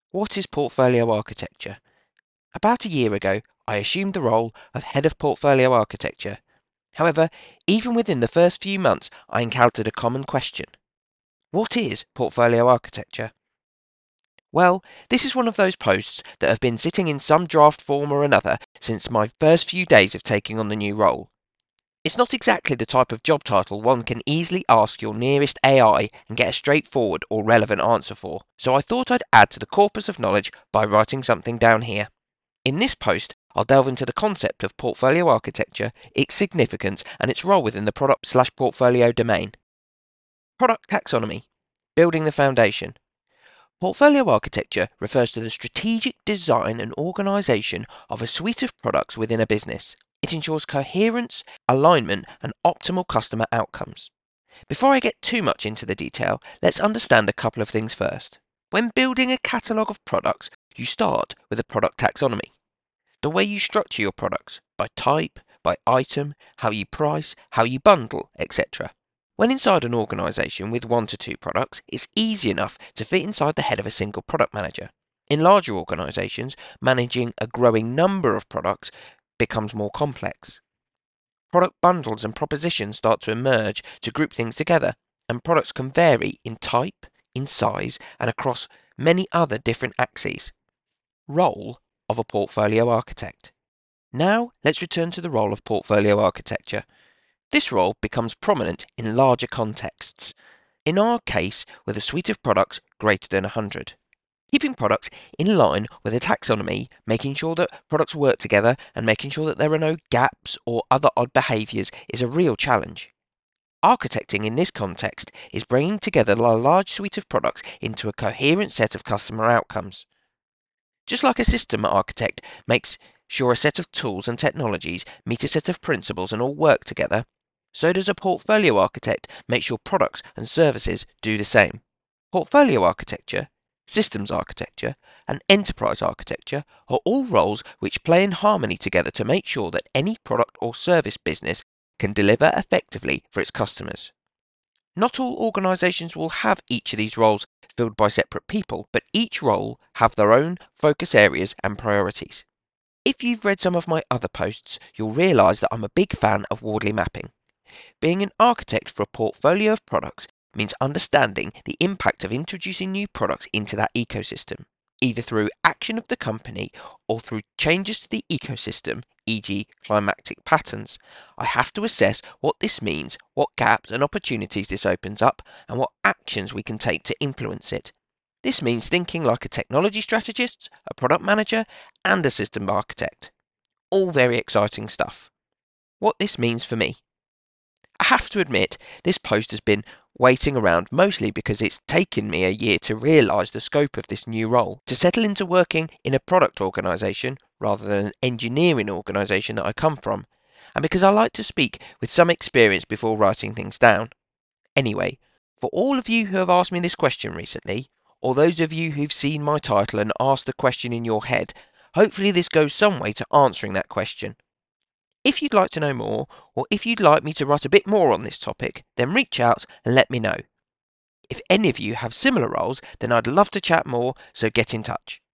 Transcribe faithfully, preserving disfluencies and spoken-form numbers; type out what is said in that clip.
What is portfolio architecture? About a year ago, I assumed the role of head of portfolio architecture. However, even within the first few months, I encountered a common question. What is portfolio architecture? Well, this is one of those posts that have been sitting in some draft form or another since my first few days of taking on the new role. It's not exactly the type of job title one can easily ask your nearest A I and get a straightforward or relevant answer for, so I thought I'd add to the corpus of knowledge by writing something down here. In this post, I'll delve into the concept of portfolio architecture, its significance, and its role within the product slash portfolio domain. Product taxonomy, building the foundation. Portfolio architecture refers to the strategic design and organisation of a suite of products within a business. It ensures coherence, alignment, and optimal customer outcomes. Before I get too much into the detail, let's understand a couple of things first. When building a catalogue of products, you start with a product taxonomy. The way you structure your products, by type, by item, how you price, how you bundle, et cetera. When inside an organisation with one to two products, it's easy enough to fit inside the head of a single product manager. In larger organisations, managing a growing number of products becomes more complex. Product bundles and propositions start to emerge to group things together, and products can vary in type, in size, and across many other different axes. Role of a portfolio architect. Now let's return to the role of portfolio architecture. This role becomes prominent in larger contexts. In our case, with a suite of products greater than one hundred. Keeping products in line with a taxonomy, making sure that products work together and making sure that there are no gaps or other odd behaviours is a real challenge. Architecting in this context is bringing together a large suite of products into a coherent set of customer outcomes. Just like a system architect makes sure a set of tools and technologies meet a set of principles and all work together, so does a portfolio architect make sure products and services do the same. Portfolio architecture, systems architecture, and enterprise architecture are all roles which play in harmony together to make sure that any product or service business can deliver effectively for its customers. Not all organisations will have each of these roles filled by separate people, but each role have their own focus areas and priorities. If you've read some of my other posts, you'll realise that I'm a big fan of Wardley mapping. Being an architect for a portfolio of products means understanding the impact of introducing new products into that ecosystem, either through action of the company or through changes to the ecosystem, for example climatic patterns. I have to assess what this means, what gaps and opportunities this opens up, and what actions we can take to influence it. This means thinking like a technology strategist, a product manager, and a system architect. All very exciting stuff. What this means for me. I have to admit, this post has been waiting around mostly because it's taken me a year to realise the scope of this new role, to settle into working in a product organisation rather than an engineering organisation that I come from, and because I like to speak with some experience before writing things down. Anyway, for all of you who have asked me this question recently, or those of you who've seen my title and asked the question in your head, hopefully this goes some way to answering that question. If you'd like to know more, or if you'd like me to write a bit more on this topic, then reach out and let me know. If any of you have similar roles, then I'd love to chat more, so get in touch.